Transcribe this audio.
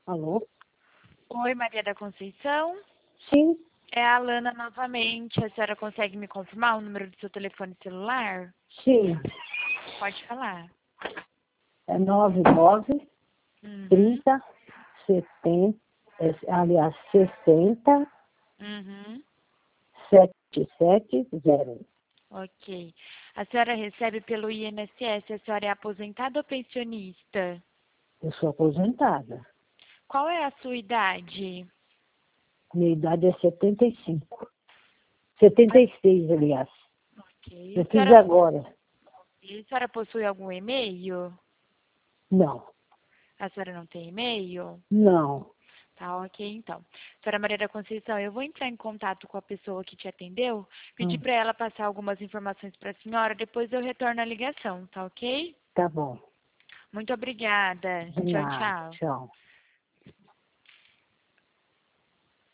Alô? Oi, Maria da Conceição. Sim, É a Alana novamente. A senhora consegue me confirmar o número do seu telefone celular? sim. Pode falar. É 99 Uhum. 30 70, aliás, 60 Uhum. 770. Ok. A senhora recebe pelo INSS. A senhora é aposentada ou pensionista? Eu sou aposentada. Qual é a sua idade? Minha idade é 75. 76, aliás. Ok. Eu fiz agora. A senhora possui algum e-mail? Não, A senhora não tem e-mail? não. Tá, ok, então. Senhora Maria da Conceição, eu vou entrar em contato com a pessoa que te atendeu, pedir Hum, para ela passar algumas informações para a senhora, depois eu retorno a ligação, tá ok? tá bom. Muito obrigada. De Tchau, nada. tchau. Tchau.